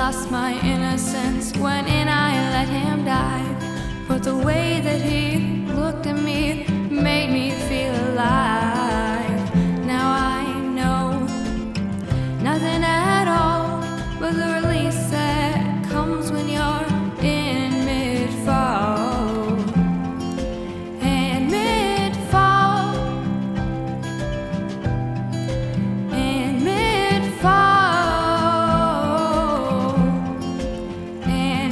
lost my innocence when I let him die. But the way that he looked at me made me feel alive. Now I know nothing at all but the release that comes when you're in mid-fall. And mid-fall, and mid-fall, and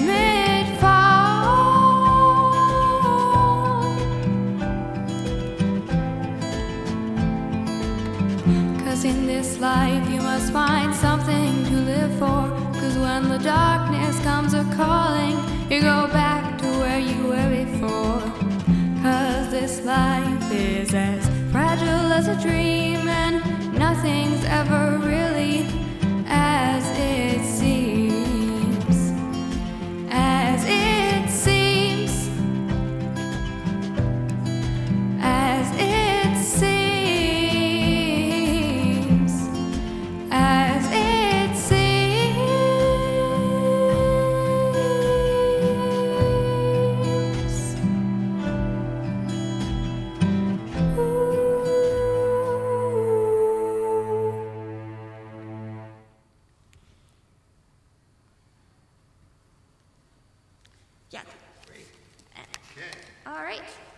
mid-fall. 'Cause in this life you must find something to live for. 'Cause when the darkness comes a-calling, you go back to where you were before. 'Cause this life is as fragile as a dream, and nothing's ever really as it seems. As it seems. As it seems. As it seems. Yeah. Great. Okay. All right.